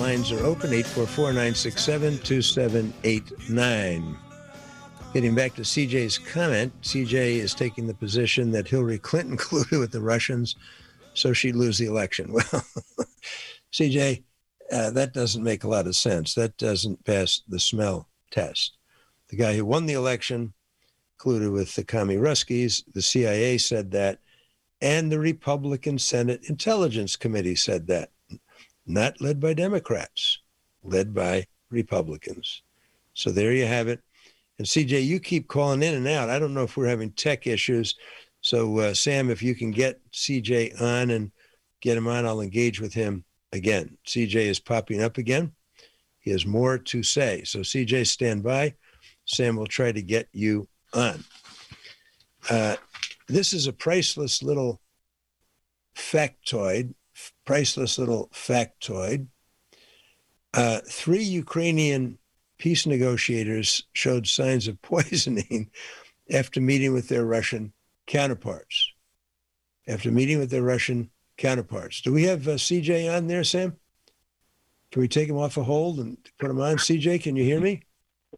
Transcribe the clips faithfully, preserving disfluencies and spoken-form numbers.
lines are open, eight four four, nine six seven, two seven eight nine. Getting back to C J's comment, C J is taking the position that Hillary Clinton colluded with the Russians so she'd lose the election. Well, C J, uh, that doesn't make a lot of sense. That doesn't pass the smell test. The guy who won the election colluded with the commie Ruskies. The C I A said that, and the Republican Senate Intelligence Committee said that. Not led by Democrats, led by Republicans. So there you have it. And C J, you keep calling in and out. I don't know if we're having tech issues. So, uh, Sam, if you can get C J on and get him on, I'll engage with him again. C J is popping up again. He has more to say. So, C J, stand by. Sam will try to get you on. Uh, this is a priceless little factoid, priceless little factoid. Uh, three Ukrainian peace negotiators showed signs of poisoning after meeting with their Russian counterparts. After meeting with their Russian counterparts. Do we have uh, C J on there, Sam? Can we take him off a hold and put him on? C J, can you hear me?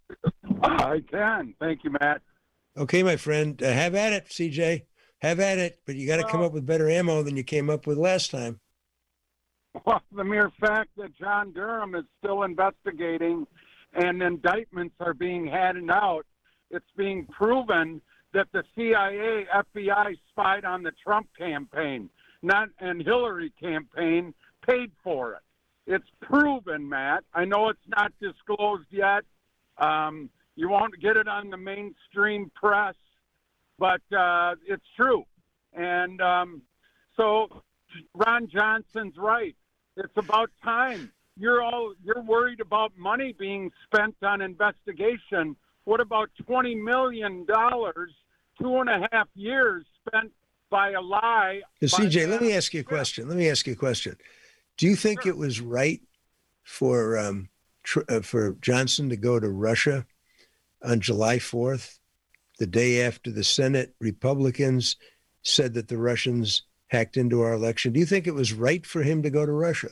I can. Thank you, Matt. Okay, my friend. Uh, have at it, C J. Have at it, but you got to well, come up with better ammo than you came up with last time. Well, the mere fact that John Durham is still investigating and indictments are being handed out, it's being proven that the C I A, F B I spied on the Trump campaign, not and Hillary campaign, paid for it. It's proven, Matt. I know it's not disclosed yet. Um, you won't get it on the mainstream press, but uh, it's true. And um, so Ron Johnson's right. It's about time. You're all you're worried about money being spent on investigation. What about twenty million dollars, two and a half years spent by a lie? C J, let me ask you a question. Let me ask you a question. Do you think Sure. it was right for um, tr- uh, for Johnson to go to Russia on July fourth, the day after the Senate Republicans said that the Russians hacked into our election? Do you think it was right for him to go to Russia?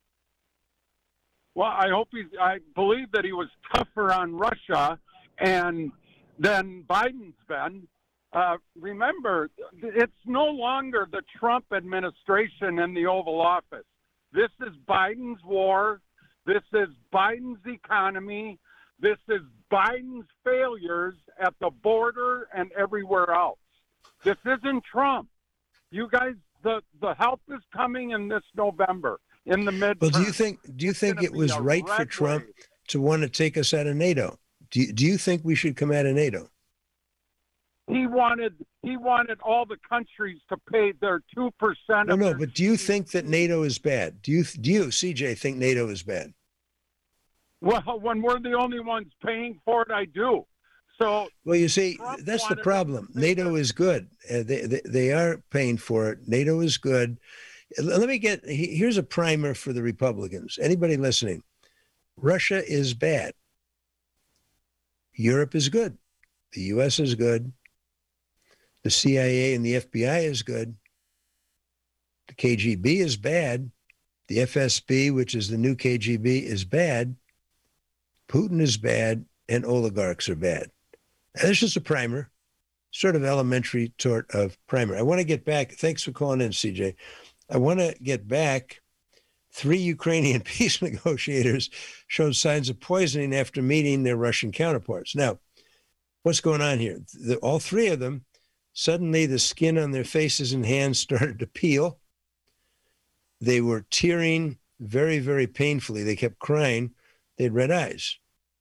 Well, I hope he's. I believe that he was tougher on Russia, and than Biden's been. Uh, remember, it's no longer the Trump administration in the Oval Office. This is Biden's war. This is Biden's economy. This is Biden's failures at the border and everywhere else. This isn't Trump. You guys, the, the help is coming in this November in the midterm. Well, do you think do you think it was right for Trump to want to take us out of NATO? Do you, do you think we should come out of NATO? He wanted he wanted all the countries to pay their two percent. No, no. But do you think that NATO is bad? Do you do you C J think NATO is bad? Well, when we're the only ones paying for it, I do. So, well, you see, Trump that's the wanted problem. to- NATO is good. Uh, they, they they are paying for it. NATO is good. Let me get he- here's a primer for the Republicans. Anybody listening? Russia is bad. Europe is good. The U S is good. The C I A and the F B I is good. The K G B is bad. The F S B, which is the new K G B, is bad. Putin is bad, and oligarchs are bad. And it's just a primer, sort of elementary sort of primer. I want to get back. Thanks for calling in, C J. I want to get back. Three Ukrainian peace negotiators showed signs of poisoning after meeting their Russian counterparts. Now, what's going on here? The, all three of them, suddenly the skin on their faces and hands started to peel. They were tearing very, very painfully. They kept crying. They had red eyes.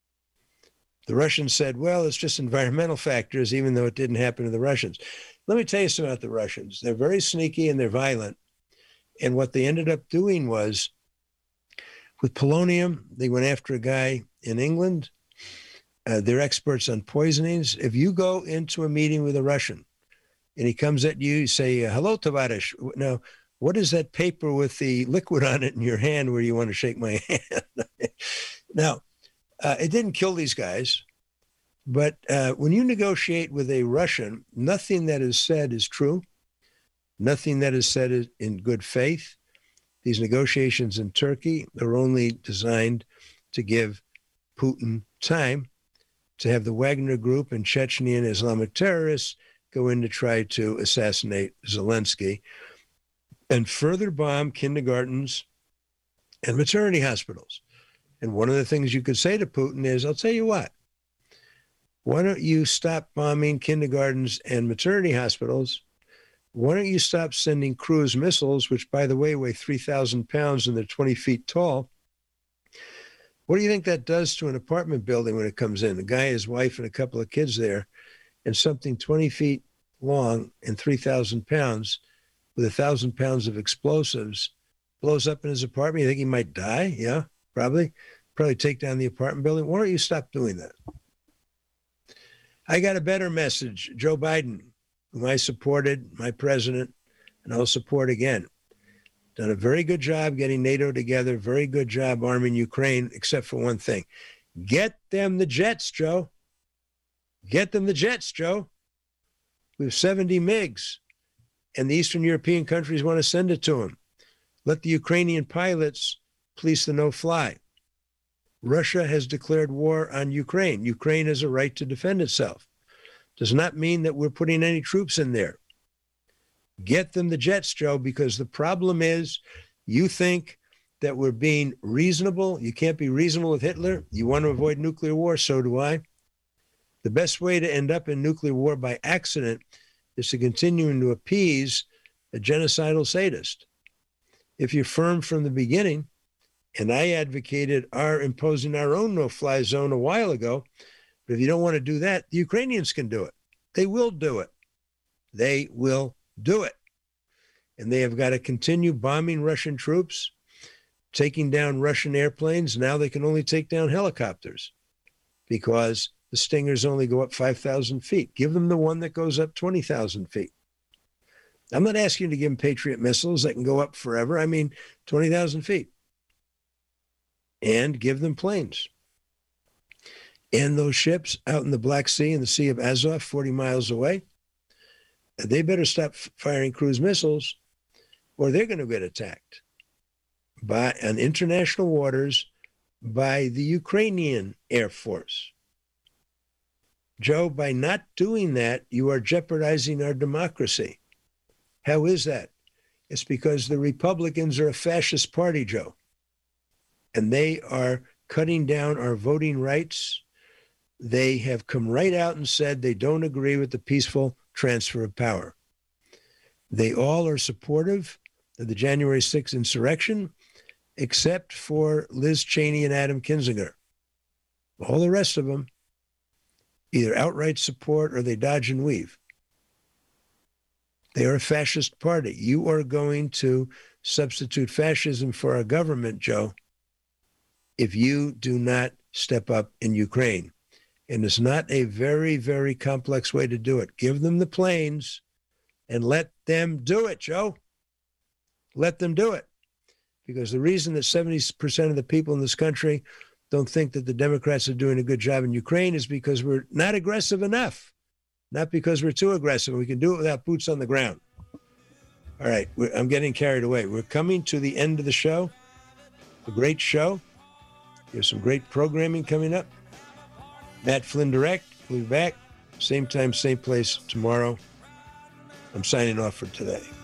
The Russians said, well, it's just environmental factors, even though it didn't happen to the Russians. Let me tell you something about the Russians. They're very sneaky and they're violent. And what they ended up doing was, with polonium, they went after a guy in England. Uh, they're experts on poisonings. If you go into a meeting with a Russian and he comes at you, you say, hello, Tavarish. Now, what is that paper with the liquid on it in your hand where you want to shake my hand? Now, uh, it didn't kill these guys. But uh, when you negotiate with a Russian, nothing that is said is true. Nothing that is said is in good faith. These negotiations in Turkey are only designed to give Putin time to have the Wagner Group and Chechnyan Islamic terrorists go in to try to assassinate Zelensky and further bomb kindergartens and maternity hospitals. And one of the things you could say to Putin is, I'll tell you what, why don't you stop bombing kindergartens and maternity hospitals? Why don't you stop sending cruise missiles, which, by the way, weigh three thousand pounds and they're twenty feet tall? What do you think that does to an apartment building when it comes in? A guy, his wife, and a couple of kids there, and something twenty feet long and three thousand pounds with one thousand pounds of explosives blows up in his apartment. You think he might die? Yeah, probably. Probably take down the apartment building. Why don't you stop doing that? I got a better message. Joe Biden, whom I supported, my president, and I'll support again, done a very good job getting NATO together, very good job arming Ukraine, except for one thing. Get them the jets, Joe. Get them the jets, Joe. We have seventy MiGs, and the Eastern European countries want to send it to them. Let the Ukrainian pilots police the no-fly. Russia has declared war on Ukraine. Ukraine has a right to defend itself. Does not mean that we're putting any troops in there. Get them the jets, Joe, because the problem is you think that we're being reasonable. You can't be reasonable with Hitler. You want to avoid nuclear war. So do I. The best way to end up in nuclear war by accident is to continue to appease a genocidal sadist. If you're firm from the beginning, and I advocated our imposing our own no-fly zone a while ago, but if you don't want to do that, the Ukrainians can do it. They will do it. They will do it. And they have got to continue bombing Russian troops, taking down Russian airplanes. Now they can only take down helicopters because the Stingers only go up five thousand feet. Give them the one that goes up twenty thousand feet. I'm not asking you to give them Patriot missiles that can go up forever. I mean, twenty thousand feet. And give them planes. And those ships out in the Black Sea and the Sea of Azov, forty miles away, they better stop firing cruise missiles or they're going to get attacked by on international waters by the Ukrainian Air Force. Joe, by not doing that, you are jeopardizing our democracy. How is that? It's because the Republicans are a fascist party, Joe. And they are cutting down our voting rights. They have come right out and said they don't agree with the peaceful transfer of power. They all are supportive of the January sixth insurrection, except for Liz Cheney and Adam Kinzinger. All the rest of them either outright support or they dodge and weave. They are a fascist party. You are going to substitute fascism for our government, Joe, if you do not step up in Ukraine. And it's not a very, very complex way to do it. Give them the planes and let them do it, Joe. Let them do it. Because the reason that seventy percent of the people in this country don't think that the Democrats are doing a good job in Ukraine is because we're not aggressive enough, not because we're too aggressive. We can do it without boots on the ground. All right, we're, I'm getting carried away. We're coming to the end of the show, a great show. There's some great programming coming up. Matt Flynn Direct, we'll be back. Same time, same place tomorrow. I'm signing off for today.